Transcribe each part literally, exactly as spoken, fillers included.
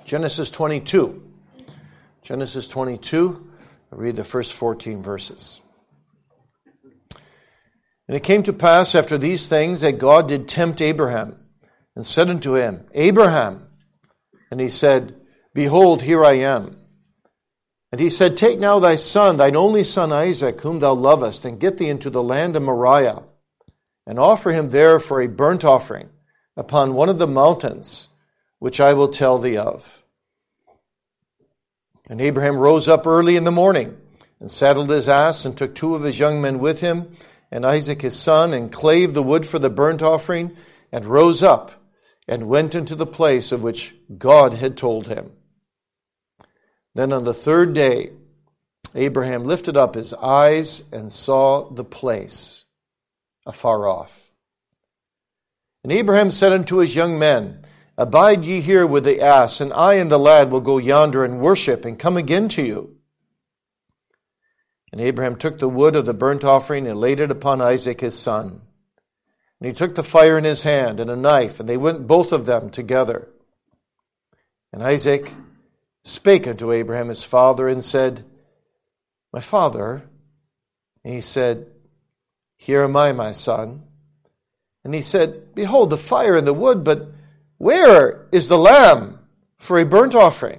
Genesis twenty-two. Genesis twenty-two, I'll read the first fourteen verses. And it came to pass after these things that God did tempt Abraham, and said unto him, Abraham. And he said, Behold, here I am. And he said, Take now thy son, thine only son Isaac, whom thou lovest, and get thee into the land of Moriah, and offer him there for a burnt offering upon one of the mountains, which I will tell thee of. And Abraham rose up early in the morning, and saddled his ass, and took two of his young men with him, and Isaac his son, and clave the wood for the burnt offering, and rose up, and went into the place of which God had told him. Then on the third day, Abraham lifted up his eyes, and saw the place afar off. And Abraham said unto his young men, Abide ye here with the ass, and I and the lad will go yonder and worship, and come again to you. And Abraham took the wood of the burnt offering, and laid it upon Isaac his son. And he took the fire in his hand, and a knife, and they went both of them together. And Isaac spake unto Abraham his father, and said, My father. And he said, Here am I, my son. And he said, Behold the fire and the wood, but where is the lamb for a burnt offering?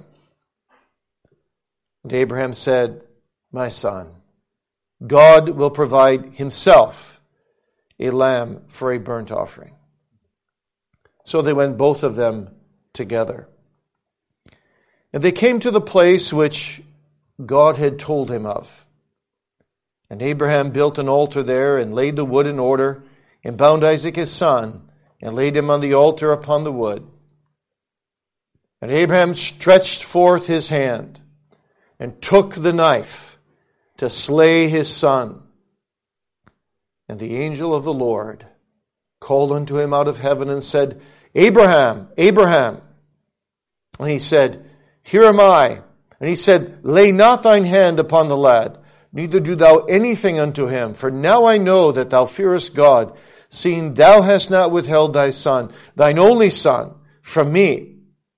And Abraham said, My son, God will provide himself a lamb for a burnt offering. So they went both of them together. And they came to the place which God had told him of. And Abraham built an altar there, and laid the wood in order, and bound Isaac his son, and laid him on the altar upon the wood. And Abraham stretched forth his hand, and took the knife to slay his son. And the angel of the Lord called unto him out of heaven, and said, Abraham, Abraham. And he said, Here am I. And he said, Lay not thine hand upon the lad, neither do thou anything unto him. For now I know that thou fearest God, seeing thou hast not withheld thy son, thine only son, from me.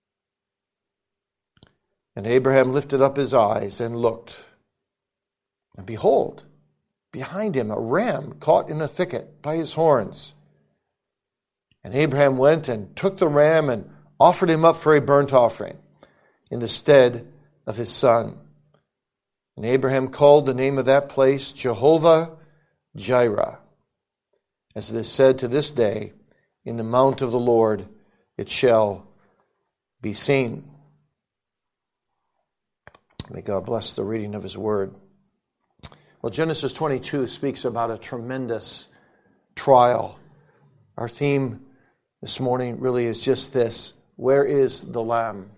And Abraham lifted up his eyes and looked. And behold, behind him a ram caught in a thicket by his horns. And Abraham went and took the ram, and offered him up for a burnt offering in the stead of his son. And Abraham called the name of that place Jehovah Jireh. As it is said to this day, In the mount of the Lord it shall be seen. May God bless the reading of his word. Well, Genesis twenty-two speaks about a tremendous trial. Our theme this morning really is just this: where is the Lamb?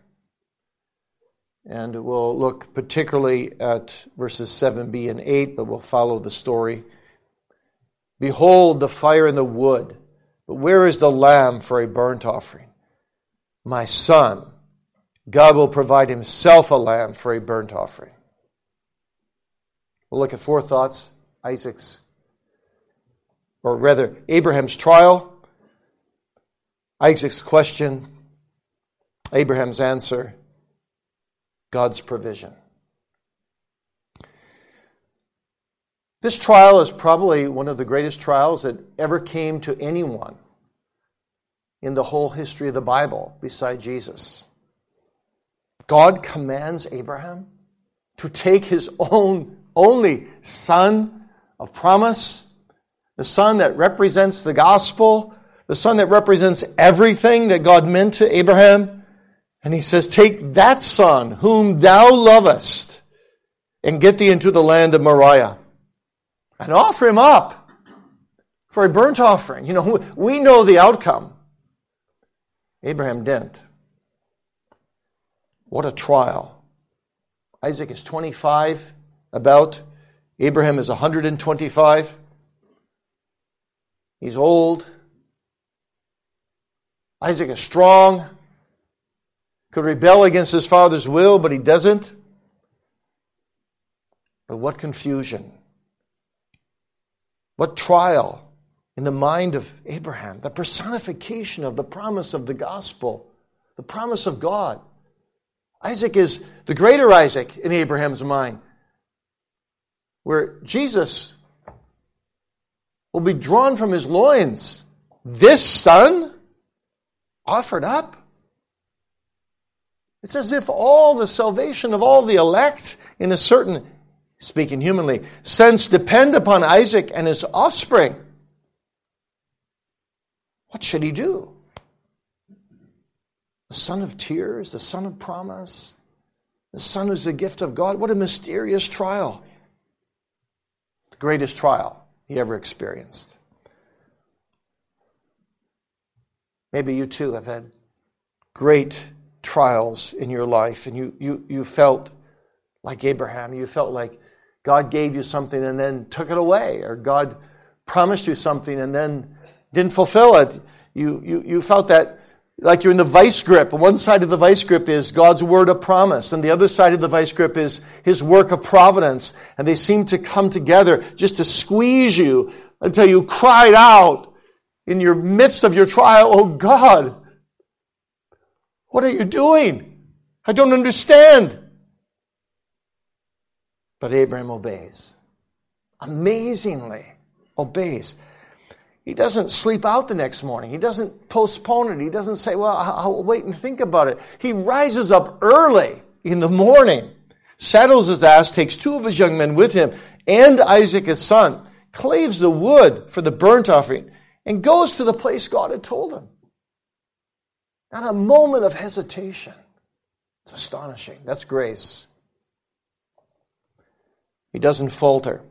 And we'll look particularly at verses seven b and eight, but we'll follow the story. Behold the fire and the wood, but where is the lamb for a burnt offering? My son, God will provide himself a lamb for a burnt offering. We'll look at four thoughts: Isaac's, or rather Abraham's trial, Isaac's question, Abraham's answer, God's provision. This trial is probably one of the greatest trials that ever came to anyone in the whole history of the Bible beside Jesus. God commands Abraham to take his own only son of promise, the son that represents the gospel, the son that represents everything that God meant to Abraham. And he says, Take that son whom thou lovest, and get thee into the land of Moriah, and offer him up for a burnt offering. You know, we know the outcome. Abraham didn't. What a trial. Isaac is twenty-five, about. Abraham is one hundred twenty-five. He's old. Isaac is strong. Could rebel against his father's will, but he doesn't. But what confusion. What trial in the mind of Abraham. The personification of the promise of the gospel. The promise of God. Isaac is the greater Isaac in Abraham's mind, where Jesus will be drawn from his loins. This son offered up. It's as if all the salvation of all the elect, in a certain, speaking humanly, sense depend upon Isaac and his offspring. What should he do? The son of tears, the son of promise, the son who's the gift of God. What a mysterious trial. The greatest trial he ever experienced. Maybe you too have had great trials in your life, and you, you, you felt like Abraham. You felt like God gave you something and then took it away, or God promised you something and then didn't fulfill it. You, you, you felt that like you're in the vice grip. One side of the vice grip is God's word of promise, and the other side of the vice grip is his work of providence, and they seem to come together just to squeeze you until you cried out in your midst of your trial, "Oh God, what are you doing? I don't understand." But Abraham obeys. Amazingly obeys. He doesn't sleep out the next morning. He doesn't postpone it. He doesn't say, "Well, I'll wait and think about it." He rises up early in the morning, saddles his ass, takes two of his young men with him and Isaac his son, claves the wood for the burnt offering, and goes to the place God had told him. Not a moment of hesitation. It's astonishing. That's grace. He doesn't falter.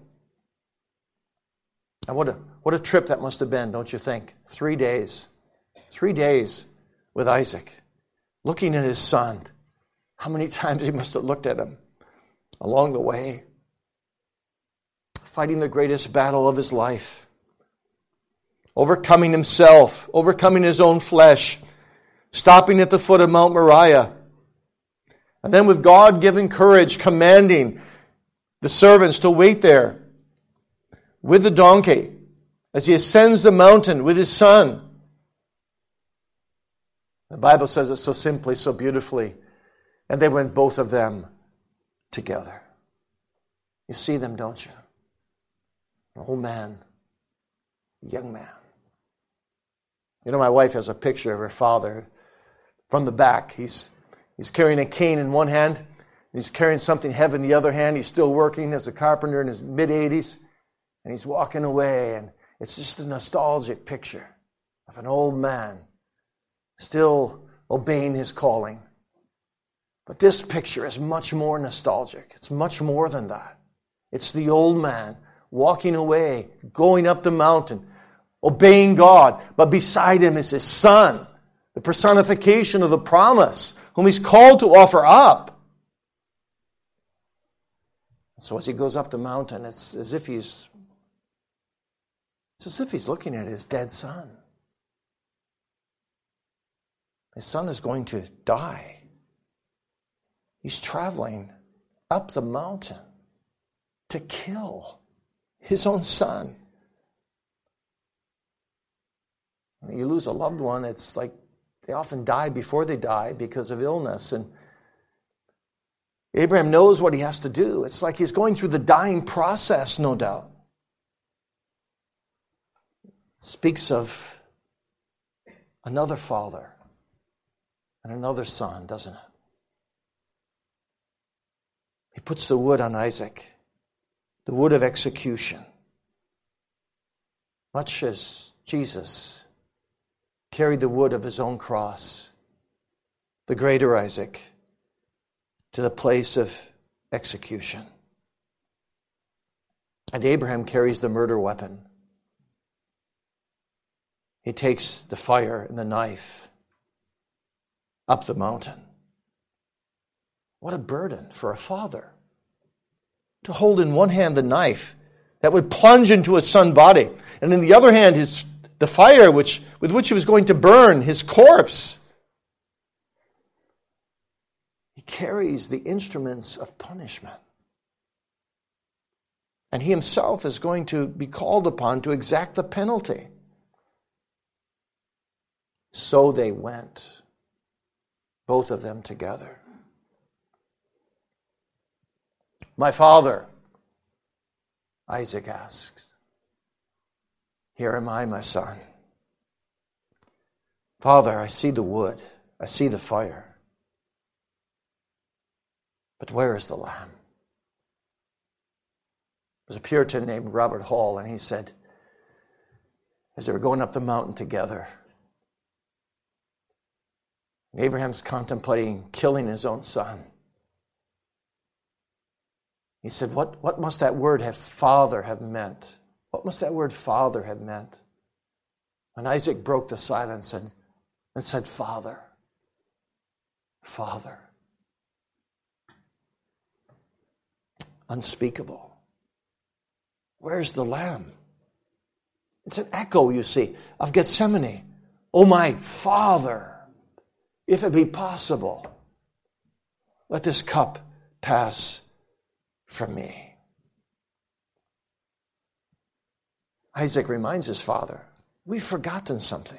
And what a, what a trip that must have been, don't you think? Three days. Three days with Isaac, looking at his son. How many times he must have looked at him along the way. Fighting the greatest battle of his life. Overcoming himself, overcoming his own flesh, stopping at the foot of Mount Moriah. And then with God-given courage, commanding the servants to wait there with the donkey as he ascends the mountain with his son. The Bible says it so simply, so beautifully. And they went, both of them, together. You see them, don't you? An old man, a young man. You know, my wife has a picture of her father from the back. He's he's carrying a cane in one hand, and he's carrying something heavy in the other hand. He's still working as a carpenter in his mid-eighties, and he's walking away, and it's just a nostalgic picture of an old man still obeying his calling. But this picture is much more nostalgic. It's much more than that. It's the old man walking away, going up the mountain, obeying God, but beside him is his son, the personification of the promise, whom he's called to offer up. So as he goes up the mountain, it's as if he's it's as if he's looking at his dead son. His son is going to die. He's traveling up the mountain to kill his own son. When you lose a loved one, it's like they often die before they die because of illness. And Abraham knows what he has to do. It's like he's going through the dying process, no doubt. Speaks of another father and another son, doesn't it? He puts the wood on Isaac, the wood of execution. Much as Jesus carried the wood of his own cross, the greater Isaac, to the place of execution. And Abraham carries the murder weapon. He takes the fire and the knife up the mountain. What a burden for a father to hold in one hand the knife that would plunge into his son's body, and in the other hand his the fire which with which he was going to burn his corpse. He carries the instruments of punishment. And he himself is going to be called upon to exact the penalty. So they went, both of them together. My father, Isaac asks. Here am I, my son. Father, I see the wood. I see the fire. But where is the lamb? There's a Puritan named Robert Hall, and he said, as they were going up the mountain together, and Abraham's contemplating killing his own son, he said, what, what must that word have father have meant? What must that word father have meant? And Isaac broke the silence and, and said, Father, Father. Unspeakable. Where's the lamb? It's an echo, you see, of Gethsemane. Oh, my Father, if it be possible, let this cup pass from me. Isaac reminds his father, we've forgotten something.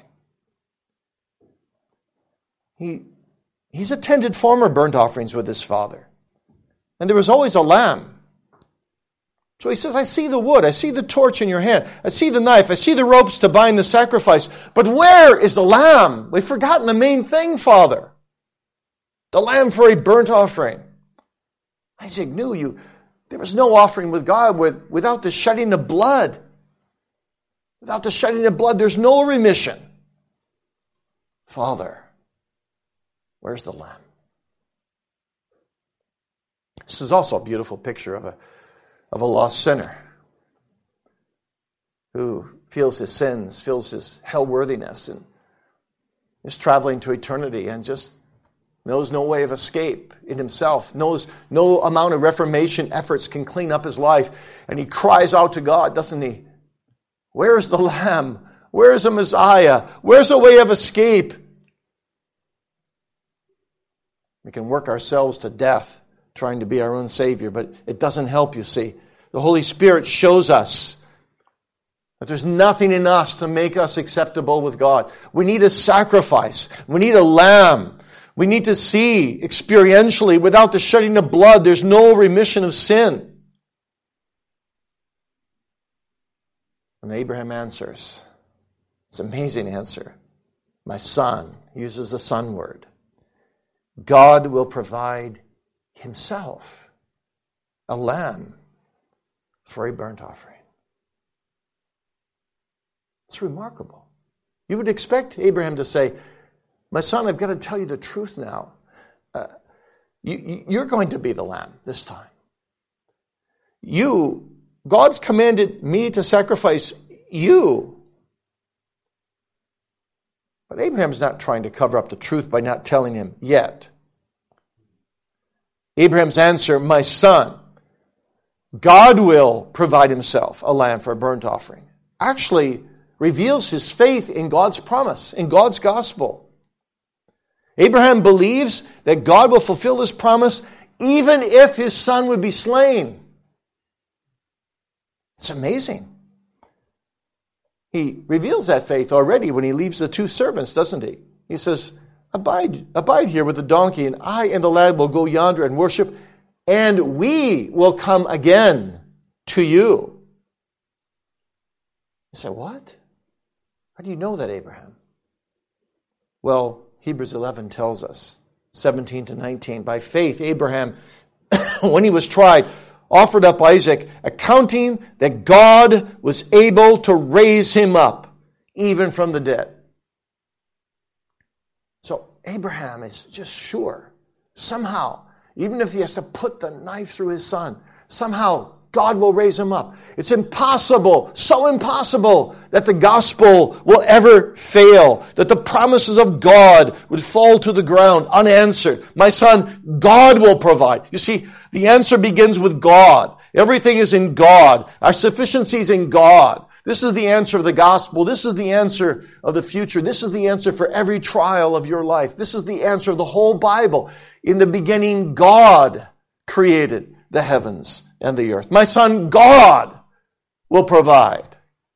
He, he's attended former burnt offerings with his father, and there was always a lamb. So he says, I see the wood, I see the torch in your hand, I see the knife, I see the ropes to bind the sacrifice, but where is the lamb? We've forgotten the main thing, Father. The lamb for a burnt offering. Isaac knew you. There was no offering with God with, without the shedding of blood. Without the shedding of blood, there's no remission. Father, where's the lamb? This is also a beautiful picture of a, of a lost sinner who feels his sins, feels his hell-worthiness, and is traveling to eternity and just knows no way of escape in himself, knows no amount of reformation efforts can clean up his life, and he cries out to God, doesn't he? Where's the Lamb? Where's the Messiah? Where's a way of escape? We can work ourselves to death trying to be our own Savior, but it doesn't help, you see. The Holy Spirit shows us that there's nothing in us to make us acceptable with God. We need a sacrifice. We need a lamb. We need to see experientially, without the shedding of blood, there's no remission of sin. And Abraham answers. It's an amazing answer. My son, he uses the son word. God will provide himself a lamb for a burnt offering. It's remarkable. You would expect Abraham to say, my son, I've got to tell you the truth now. Uh, you, you're going to be the lamb this time. You, God's commanded me to sacrifice you. But Abraham's not trying to cover up the truth by not telling him yet. Abraham's answer, my son, God will provide himself a lamb for a burnt offering, actually reveals his faith in God's promise, in God's gospel. Abraham believes that God will fulfill his promise even if his son would be slain. It's amazing. He reveals that faith already when he leaves the two servants, doesn't he? He says, Abide, abide here with the donkey, and I and the lad will go yonder and worship, and we will come again to you. You say, what? How do you know that, Abraham? Well, Hebrews eleven tells us, seventeen to nineteen, by faith, Abraham, when he was tried, offered up Isaac, accounting that God was able to raise him up, even from the dead. So Abraham is just sure, somehow, even if he has to put the knife through his son, somehow God will raise him up. It's impossible, so impossible, that the gospel will ever fail, that the promises of God would fall to the ground unanswered. My son, God will provide. You see, the answer begins with God. Everything is in God. Our sufficiency is in God. This is the answer of the gospel. This is the answer of the future. This is the answer for every trial of your life. This is the answer of the whole Bible. In the beginning, God created the heavens and the earth. My son, God will provide.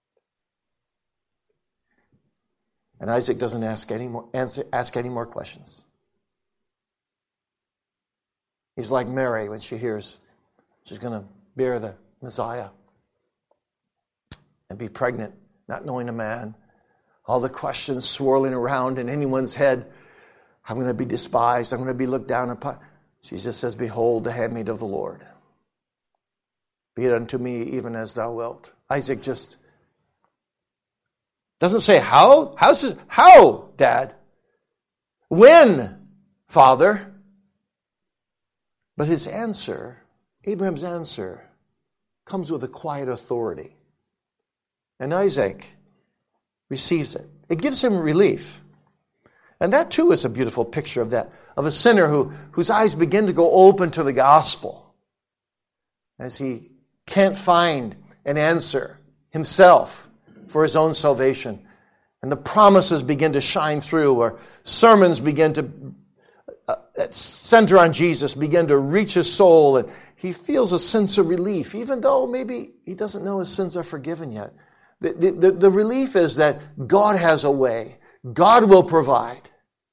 And Isaac doesn't ask any more, answer, ask any more questions. He's like Mary when she hears She's going to bear the Messiah and be pregnant, not knowing a man. All the questions swirling around in anyone's head. I'm going to be despised. I'm going to be looked down upon. She just says, behold, the handmaid of the Lord. Be it unto me even as thou wilt. Isaac just doesn't say how. How's this? How, Dad? When, Father? But his answer, Abraham's answer, comes with a quiet authority. And Isaac receives it. It gives him relief. And that too is a beautiful picture of that, of a sinner who, whose eyes begin to go open to the gospel as he can't find an answer himself for his own salvation. And the promises begin to shine through, or sermons begin to uh, center on Jesus, begin to reach his soul, and he feels a sense of relief, even though maybe he doesn't know his sins are forgiven yet. The, the, the, the relief is that God has a way. God will provide.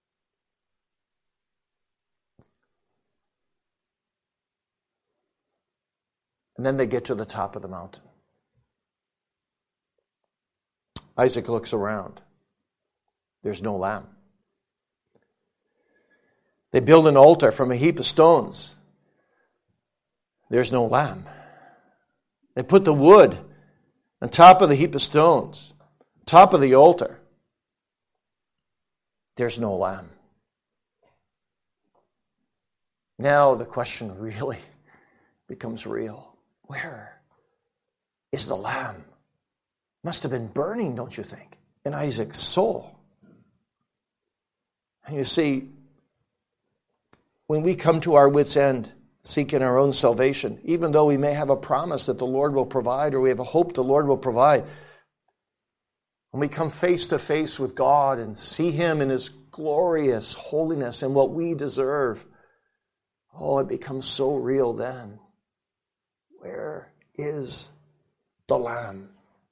And then they get to the top of the mountain. Isaac looks around. There's no lamb. They build an altar from a heap of stones. There's no lamb. They put the wood on top of the heap of stones, top of the altar. There's no lamb. Now the question really becomes real. Where is the lamb? Must have been burning, don't you think, in Isaac's soul. And you see, when we come to our wits' end, seeking our own salvation, even though we may have a promise that the Lord will provide, or we have a hope the Lord will provide, when we come face to face with God and see him in his glorious holiness and what we deserve, oh, it becomes so real then. Where is the lamb?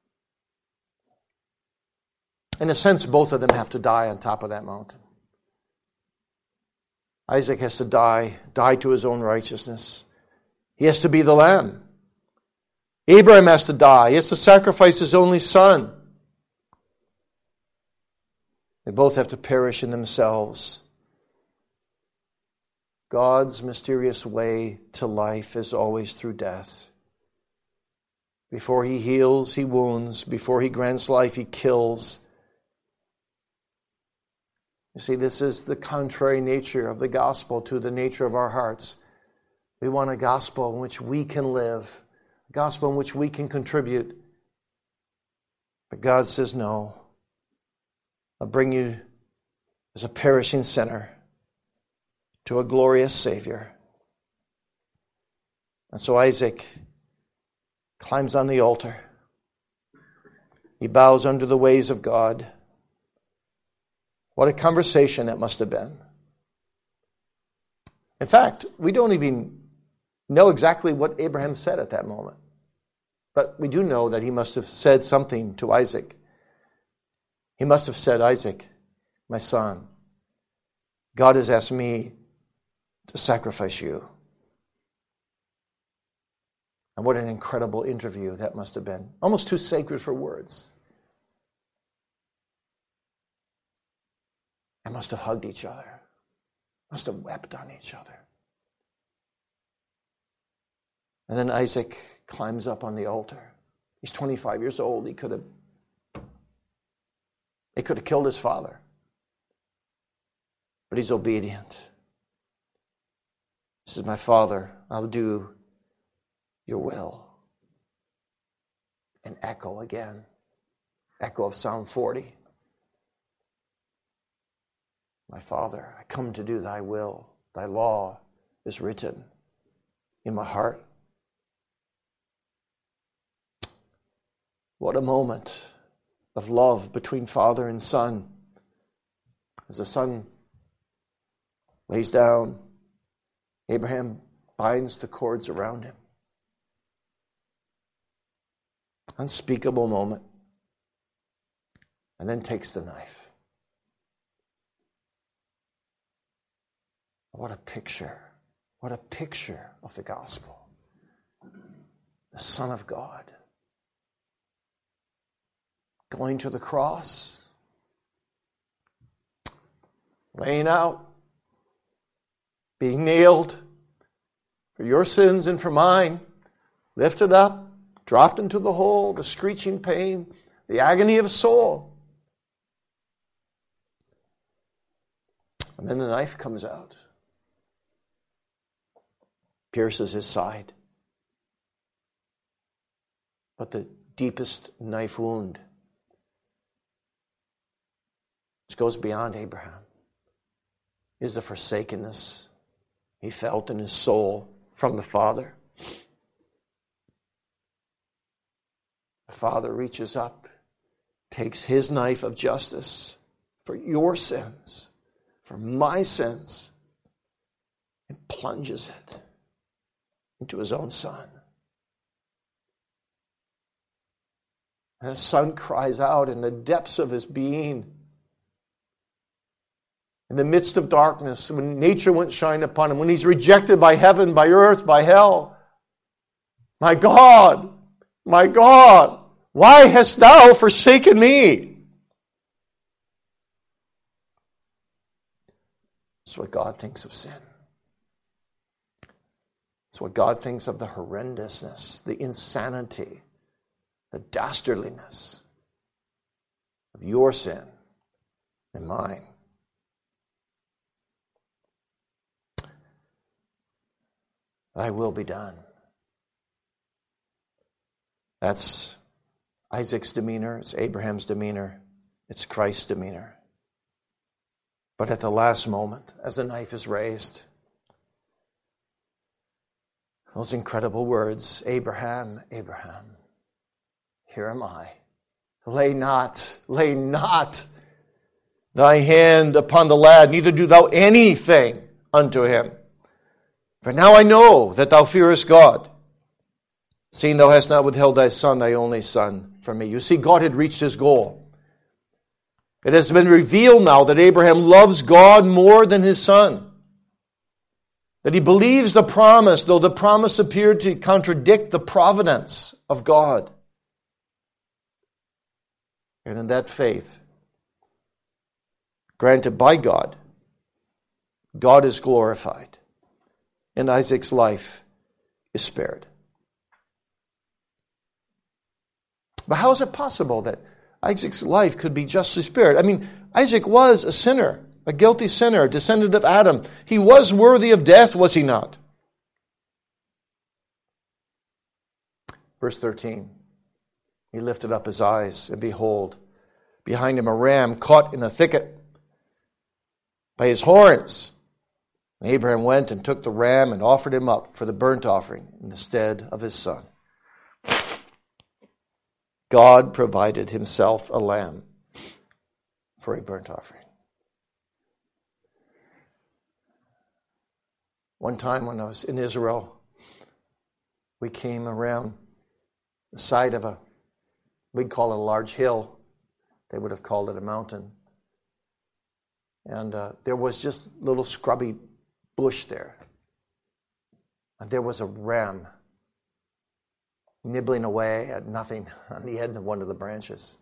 In a sense, both of them have to die on top of that mountain. Isaac has to die, die to his own righteousness. He has to be the lamb. Abraham has to die. He has to sacrifice his only son. They both have to perish in themselves. God's mysterious way to life is always through death. Before he heals, he wounds. Before he grants life, he kills. You see, this is the contrary nature of the gospel to the nature of our hearts. We want a gospel in which we can live, a gospel in which we can contribute. But God says, no, I'll bring you as a perishing sinner to a glorious Savior. And so Isaac climbs on the altar. He bows under the ways of God. What a conversation that must have been. In fact, we don't even know exactly what Abraham said at that moment. But we do know that he must have said something to Isaac. He must have said, Isaac, my son, God has asked me to sacrifice you. And what an incredible interview that must have been. Almost too sacred for words. They must have hugged each other. Must have wept on each other. And then Isaac climbs up on the altar. He's twenty-five years old. He could have, he could have killed his father. But he's obedient. He says, my father, I'll do your will. An echo again. Echo of Psalm forty. My Father, I come to do thy will. Thy law is written in my heart. What a moment of love between father and son. As the son lays down, Abraham binds the cords around him. Unspeakable moment. And then takes the knife. What a picture. What a picture of the gospel. the Son of God, going to the cross, laying out, being nailed for your sins and for mine, lifted up, dropped into the hole, the screeching pain, the agony of soul. And then the knife comes out, pierces his side. But the deepest knife wound, which goes beyond Abraham, is the forsakenness he felt in his soul from the Father. The Father reaches up, takes his knife of justice for your sins, for my sins, and plunges it into his own Son. And his Son cries out in the depths of his being, in the midst of darkness, when nature wouldn't shine upon him, when he's rejected by heaven, by earth, by hell. My God, my God, why hast thou forsaken me? That's what God thinks of sin. It's what God thinks of the horrendousness, the insanity, the dastardliness of your sin and mine. Thy will be done. That's Isaac's demeanor, it's Abraham's demeanor, it's Christ's demeanor. But at the last moment, as the knife is raised, those incredible words, Abraham, Abraham, here am I. Lay not, lay not thy hand upon the lad, neither do thou anything unto him. For now I know that thou fearest God, seeing thou hast not withheld thy son, thy only son, from me. You see, God had reached his goal. It has been revealed now that Abraham loves God more than his son. That he believes the promise, though the promise appeared to contradict the providence of God. And in that faith, granted by God, God is glorified. And Isaac's life is spared. But how is it possible that Isaac's life could be justly spared? I mean, Isaac was a sinner, a guilty sinner, a descendant of Adam. He was worthy of death, was he not? Verse thirteen. He lifted up his eyes, and behold, behind him a ram caught in a thicket by his horns. And Abraham went and took the ram and offered him up for the burnt offering in the stead of his son. God provided himself a lamb for a burnt offering. One time when I was in Israel, we came around the side of a, we'd call it a large hill. They would have called it a mountain. And uh, there was just little scrubby bush there. And there was a ram nibbling away at nothing on the end of one of the branches.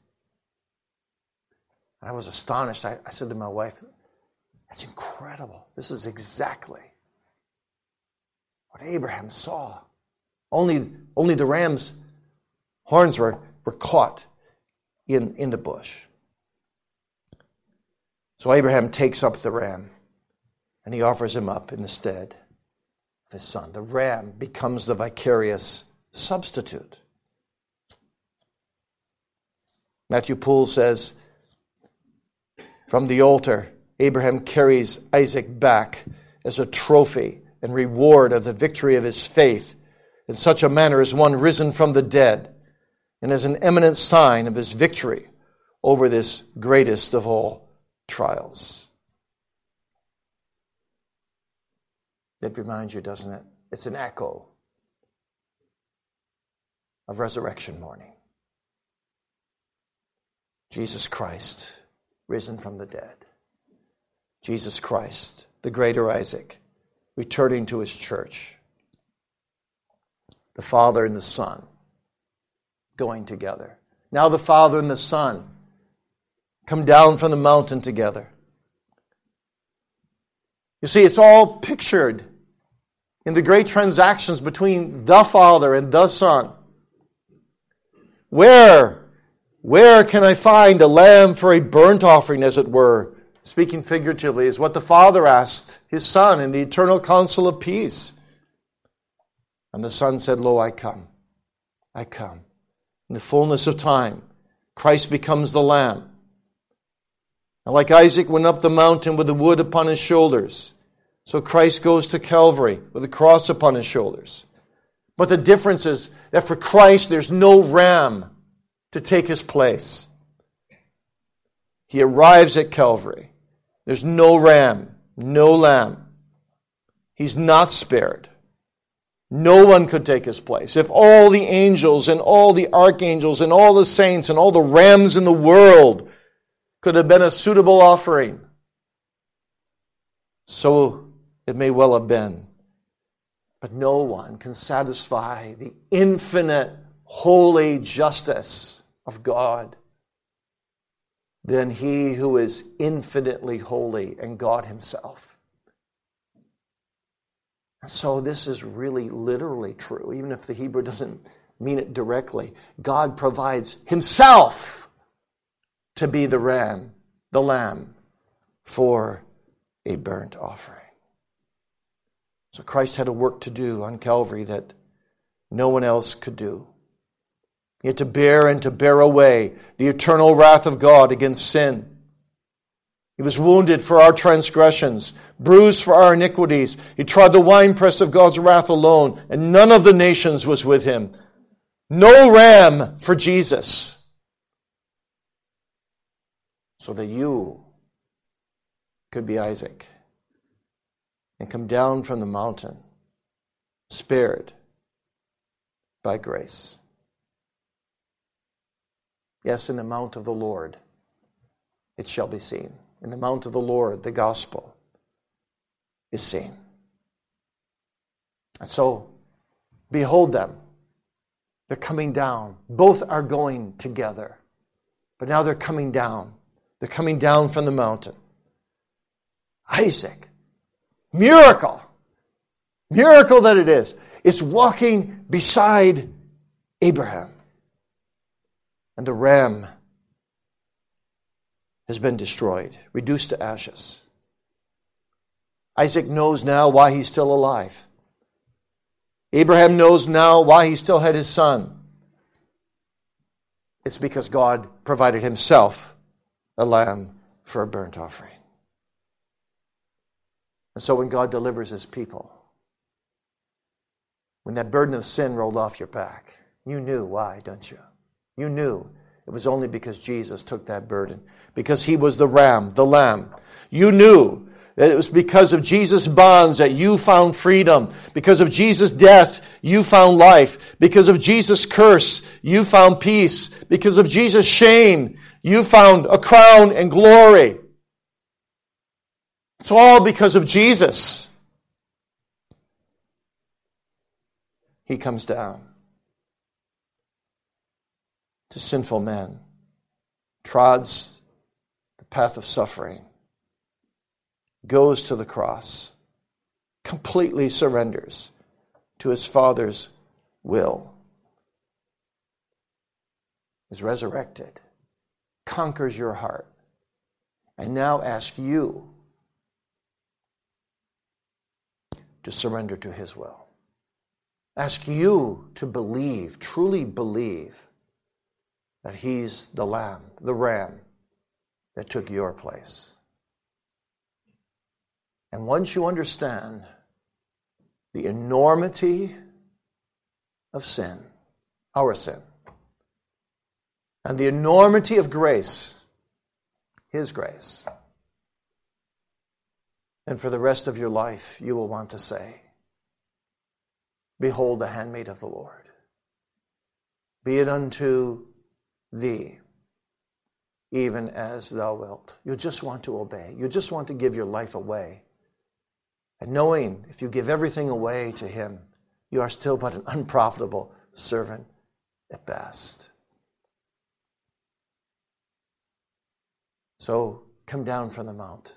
I was astonished. I, I said to my wife, that's incredible. This is exactly what Abraham saw. Only, only the ram's horns were, were caught in, in the bush. So Abraham takes up the ram and he offers him up in the stead of his son. The ram becomes the vicarious substitute. Matthew Poole says, from the altar, Abraham carries Isaac back as a trophy and reward of the victory of his faith in such a manner as one risen from the dead, and as an eminent sign of his victory over this greatest of all trials. It reminds you, doesn't it? It's an echo of resurrection morning. Jesus Christ, risen from the dead. Jesus Christ, the greater Isaac, returning to his church. The Father and the Son going together. Now the Father and the Son come down from the mountain together. You see, it's all pictured in the great transactions between the Father and the Son. Where, where can I find a lamb for a burnt offering, as it were? Speaking figuratively, is what the Father asked His Son in the eternal council of peace. And the Son said, Lo, I come. I come. In the fullness of time, Christ becomes the Lamb. And like Isaac went up the mountain with the wood upon his shoulders, so Christ goes to Calvary with a cross upon his shoulders. But the difference is that for Christ, there's no ram to take his place. He arrives at Calvary. There's no ram, no lamb. He's not spared. No one could take his place. If all the angels and all the archangels and all the saints and all the rams in the world could have been a suitable offering, so it may well have been. But no one can satisfy the infinite, holy justice of God than He who is infinitely holy and God Himself. And so this is really literally true, even if the Hebrew doesn't mean it directly. God provides Himself to be the ram, the lamb, for a burnt offering. So Christ had a work to do on Calvary that no one else could do. He had to bear and to bear away the eternal wrath of God against sin. He was wounded for our transgressions, bruised for our iniquities. He trod the winepress of God's wrath alone, and none of the nations was with Him. No ram for Jesus, so that you could be Isaac and come down from the mountain, spared by grace. Yes, in the mount of the Lord it shall be seen. In the mount of the Lord, the gospel is seen. And so, behold them. They're coming down. Both are going together. But now they're coming down. They're coming down from the mountain. Isaac, miracle, miracle that it is, is walking beside Abraham. And the ram has been destroyed, reduced to ashes. Isaac knows now why he's still alive. Abraham knows now why he still had his son. It's because God provided Himself a lamb for a burnt offering. And so when God delivers His people, when that burden of sin rolled off your back, you knew why, don't you? You knew it was only because Jesus took that burden, because He was the ram, the lamb. You knew that it was because of Jesus' bonds that you found freedom. Because of Jesus' death, you found life. Because of Jesus' curse, you found peace. Because of Jesus' shame, you found a crown and glory. It's all because of Jesus. He comes down to sinful men, trods the path of suffering, goes to the cross, completely surrenders to His Father's will, is resurrected, conquers your heart, and now asks you to surrender to His will. Ask you to believe, truly believe, that He's the lamb, the ram that took your place. And once you understand the enormity of sin, our sin, and the enormity of grace, His grace, and for the rest of your life you will want to say, Behold the handmaid of the Lord. Be it unto Thee, even as Thou wilt. You just want to obey. You just want to give your life away. And knowing if you give everything away to Him, you are still but an unprofitable servant at best. So come down from the mount,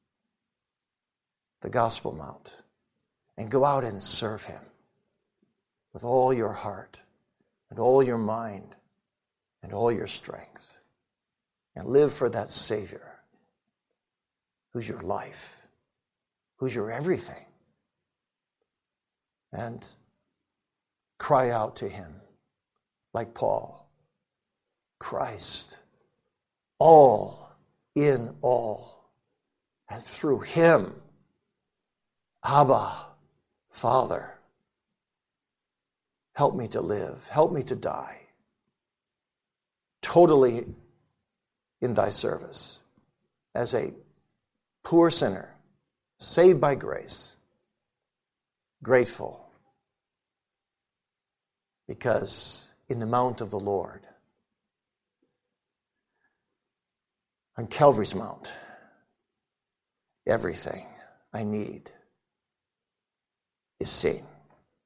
the gospel mount, and go out and serve him with all your heart and all your mind and all your strength. And live for that Savior who's your life, who's your everything. And cry out to him like Paul, Christ, all in all. And through him, Abba, Father, help me to live, help me to die, totally in thy service, as a poor sinner, saved by grace, grateful, because in the mount of the Lord, on Calvary's Mount, everything I need is seen.